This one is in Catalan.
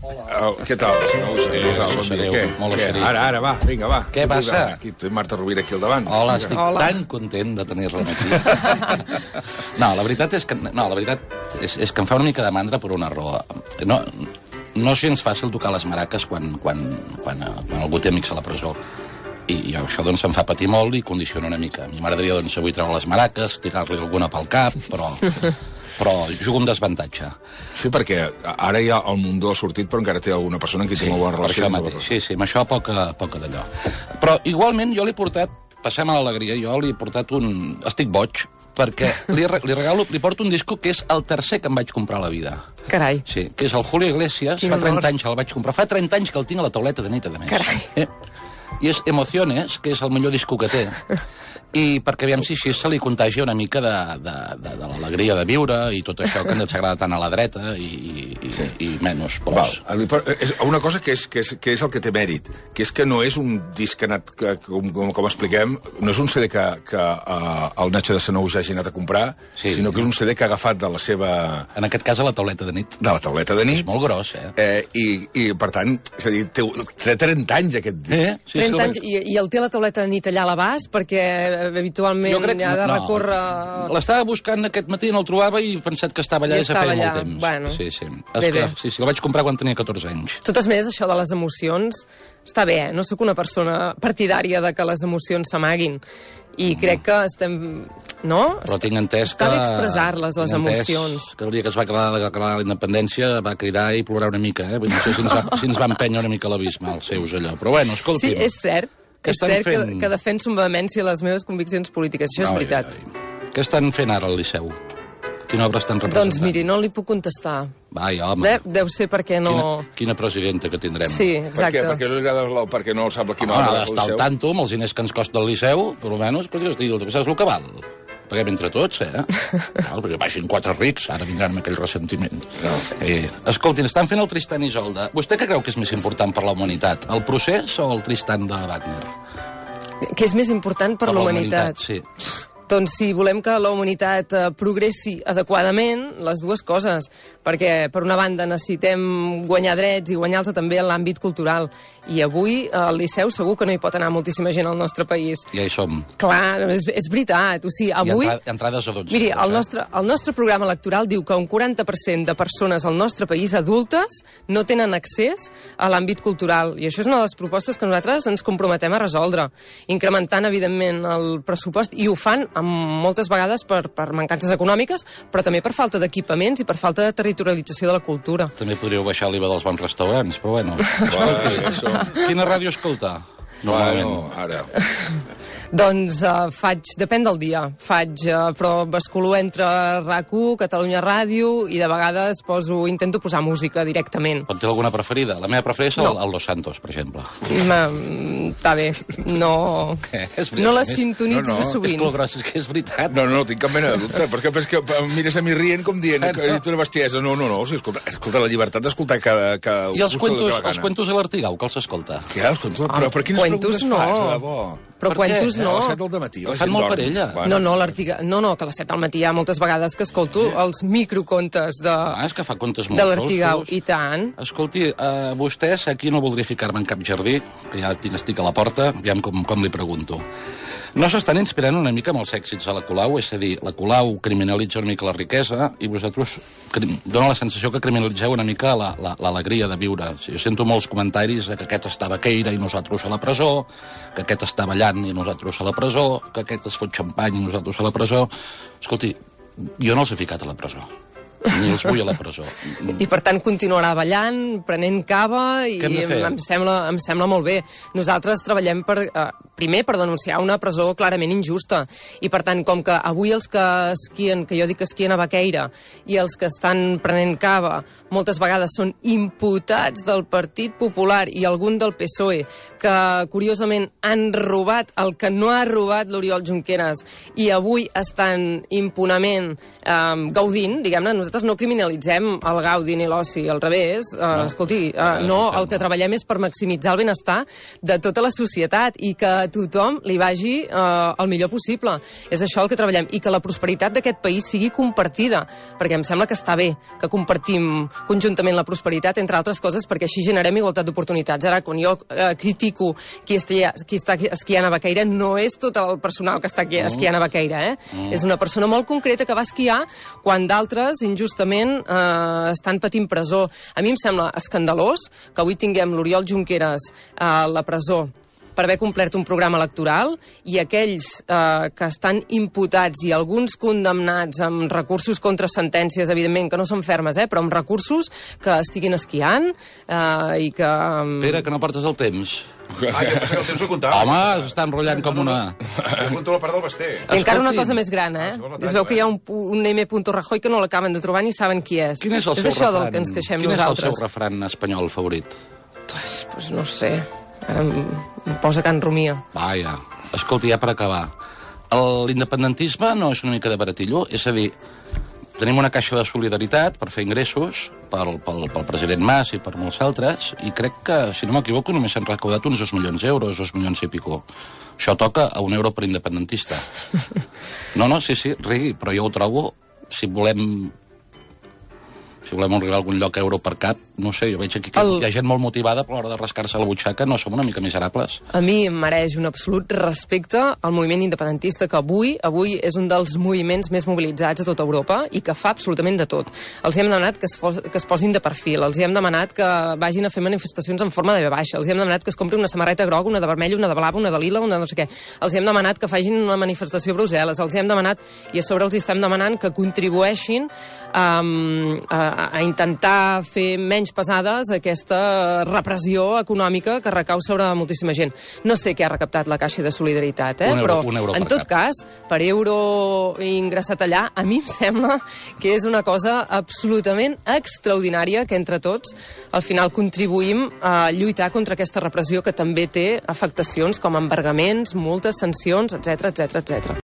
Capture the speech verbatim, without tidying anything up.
Oh, què tal? No ho sé, què tal? Bon dia. Què? Molt Què? Ara, ara, va, vinga, va. Què passa? Aquí té Marta Rovira aquí al davant. Hola, estic Hola. tan content de tenir-la aquí. No, la veritat és que, no, la veritat és, és que em fa una mica de mandra per una raó. No, no és gens fàcil tocar les maraques quan, quan, quan, quan algú té amics a la presó. I, i això doncs em fa patir molt i condiciona una mica. A mi m'agradaria doncs avui treure les maraques, tirar-li alguna pel cap, però... però jugo amb desavantatge. Sí, perquè ara ja el Mundó ha sortit, però encara té alguna persona amb qui té molt bona relació. Per això mateix. Sí, sí, amb això poca, poca d'allò. Però igualment jo li he portat, passem a l'alegria, jo li he portat un... Estic boig, perquè li, li regalo, li porto un disco que és el tercer que em vaig comprar a la vida. Carai. Sí, que és el Julio Iglesias. Quin Fa trenta honor. anys que el vaig comprar. Fa trenta anys que el tinc a la tauleta de nit, a més. Carai. Eh? I és Emociones, que és el millor disco que té. I perquè, aviam si així se li contagia una mica de, de, de, de l'alegria de viure i tot això que ens agrada tant a la dreta i, i, sí. i menys pros. Val. És una cosa que és, que, és, que és el que té mèrit, que és que no és un disc que, anat, que com, com, com expliquem, no és un C D que, que uh, el Nacho de Senou ja hagi anat a comprar, sí. sinó que és un C D que ha agafat de la seva... En aquest cas, a la tauleta de nit. De la tauleta de nit. És molt gros, eh? eh i, I, per tant, és a dir, té, té trenta anys, aquest disc. Eh? Sí, trenta sí, anys, i, i el té a la tauleta de nit allà a l'abast, perquè habitualment crec, ha de no, recórrer... L'estava buscant aquest matí, no el trobava i he pensat que estava allà i des de feia allà. molt temps. Bueno, sí, sí. Bé, bé. Sí, sí, el vaig comprar quan tenia catorze anys. De totes maneres, això de les emocions està bé, eh? No sóc una persona partidària de que les emocions s'amaguin. I mm. crec que estem... No? Però tinc entès que... Està bé expressar-les, les emocions. Que el dia que es va declarar, declarar la independència va cridar i plorar una mica, eh? No sé si ens va, si ens va empènyer una mica l'abisme, els seus, allò. Però bueno, escolti'm... Sí, és cert. És cert fent... que, que defenso amb vehemència les meves conviccions polítiques. Això és ai, veritat. Ai. Què estan fent ara al Liceu? Quina obra estan representant? Doncs miri, no li puc contestar. Vai, home. Bé, deu ser perquè no... Quina, quina presidenta que tindrem. Sí, exacte. Per què? Perquè no, li agrada, perquè no sap quina Home, obra ha d'estar al tanto amb els diners que ens costa el Liceu, per almenys, perquè es digui, saps el que val? Paguem entre tots, eh? Val, perquè baixin quatre rics, ara vindran amb aquell ressentiment. No. Eh, escoltin, estan fent el Tristan i Isolde. Vostè què creu que és més important per la humanitat? El procés o el Tristan de Wagner? Que és més important per, per la humanitat. Sí. Doncs si volem que la humanitat eh, progressi adequadament, les dues coses, perquè per una banda necessitem guanyar drets i guanyar-los també en l'àmbit cultural. I avui al Liceu segur que no hi pot anar moltíssima gent al nostre país. Ja hi som. Clar, és, és veritat. O sigui, avui... I entra, entrades a dotze. Miri, el eh? nostre, el nostre programa electoral diu que un quaranta per cent de persones al nostre país adultes no tenen accés a l'àmbit cultural. I això és una de les propostes que nosaltres ens comprometem a resoldre, incrementant, evidentment, el pressupost, i ho fan amb moltes vegades per, per mancances econòmiques, però també per falta d'equipaments i per falta de territorialització de la cultura. També podríeu baixar l'I V A dels bons restaurants, però bueno. Escolti, quina ràdio escolta? Bueno, ara... Doncs uh, faig, depèn del dia, faig, uh, però basculo entre RAC u, Catalunya Ràdio, i de vegades poso, intento posar música directament. Pot ter alguna preferida? La meva preferida és no. el, el Los Santos, per exemple. Està bé, no... És no la sintonitzo no, no. sovint. És molt gros, és que és veritat. No, no, no tinc cap mena de dubte, perquè és que em mires a mi rient com dient que he dit una bestiesa. No, no, no, o sigui, escolta, escolta, la llibertat d'escoltar cada... cada I els cuentos, els cuentos de l'Artigau, que els escolta? Què, els cuentos? Però per quines cuentos preguntes no. fas, de debò? Però per cuentos què? no. A les set del matí. Fan molt per ella. Bueno. No, no, l'Artiga... no, no, que a les set del matí hi ha moltes vegades que escolto els microcontes de... Ah, és que fa contes molt de l'Artigau, i tant. Escolti, uh, vostès, aquí no voldria ficar-me en cap jardí, que ja tinc estic a la porta, aviam com, com li pregunto. No s'estan inspirant una mica amb els èxits de la Colau? És a dir, la Colau criminalitza una mica la riquesa i vosaltres dona la sensació que criminalitzeu una mica l'alegria de viure. Jo sento molts comentaris que aquest està a Baqueira i nosaltres a la presó, que aquest està ballant i nosaltres a la presó, que aquest es fot xampany i nosaltres a la presó. Escolti, jo no els he ficat a la presó. Ni els vull a la presó. I per tant continuarà ballant, prenent cava, i em sembla, em sembla molt bé. Nosaltres treballem per, eh, primer per denunciar una presó clarament injusta, i per tant, com que avui els que esquien, que jo dic que esquien a Baqueira, i els que estan prenent cava moltes vegades són imputats del Partit Popular i algun del P S O E, que curiosament han robat el que no ha robat l'Oriol Junqueras, i avui estan impunament eh, gaudint, diguem-ne, nosaltres nosaltres no criminalitzem el gaudi ni l'oci, al revés. Uh, no. Escolti, uh, no, el que treballem és per maximitzar el benestar de tota la societat i que a tothom li vagi uh, el millor possible. És això el que treballem. I que la prosperitat d'aquest país sigui compartida, perquè em sembla que està bé que compartim conjuntament la prosperitat, entre altres coses, perquè així generem igualtat d'oportunitats. Ara, quan jo eh, critico qui està, qui està esquiant a Baqueira, no és tot el personal que està aquí esquiant a Baqueira, eh? Mm. És una persona molt concreta que va esquiar quan d'altres, injustament, eh, estan patint presó. A mi em sembla escandalós que avui tinguem l'Oriol Junqueras a la presó per haver complert un programa electoral i aquells eh, que estan imputats i alguns condemnats amb recursos contra sentències, evidentment, que no són fermes, eh, però amb recursos que estiguin esquiant eh, i que... Pere, que no portes el temps. Ah, jo pensava que el temps ho comptava. Home, s'està enrotllant com una... Jo compto la part del Basté. I encara una cosa més gran, eh? Es veu que hi ha un, un M. Rajoy que no l'acaben de trobar ni saben qui és. Quin és el seu és això refran? Del que ens queixem Quin nosaltres. és el seu refran espanyol favorit? Pues, pues no sé. Ara em, em posa Can Romia. Vaja. Escolta, ja per acabar. L'independentisme no és una mica de baratillo? És a dir, tenim una caixa de solidaritat per fer ingressos pel, pel, pel president Mas i per molts altres, i crec que, si no m'equivoco, només s'han recaudat uns dos milions d'euros, dos milions i pico. Això toca a un euro per independentista. No, no, sí, sí, rigui, però jo ho trobo, si volem... Si volem arribar a algun lloc a euro per cap, no sé, jo veig aquí que el... hi ha gent molt motivada, però a l'hora de rascar-se la butxaca no som una mica miserables. A mi em mereix un absolut respecte al moviment independentista, que avui avui és un dels moviments més mobilitzats a tota Europa i que fa absolutament de tot. Els hem demanat que es, fos, que es posin de perfil, els hem demanat que vagin a fer manifestacions en forma de ve baixa, els hem demanat que es compri una samarreta groga, una de vermell, una de blava, una de lila, una de no sé què. Els hem demanat que facin una manifestació a Brussel·les, els hem demanat, i a sobre els estem demanant que contribueixin um, a a intentar fer menys pesades aquesta repressió econòmica que recau sobre moltíssima gent. No sé què ha recaptat la Caixa de Solidaritat, eh? Un euro, però un euro en tot cap. cas, per euro ingressat allà, a mi em sembla que és una cosa absolutament extraordinària que entre tots al final contribuïm a lluitar contra aquesta repressió que també té afectacions com embargaments, multes, sancions, etcètera, etcètera, etcètera.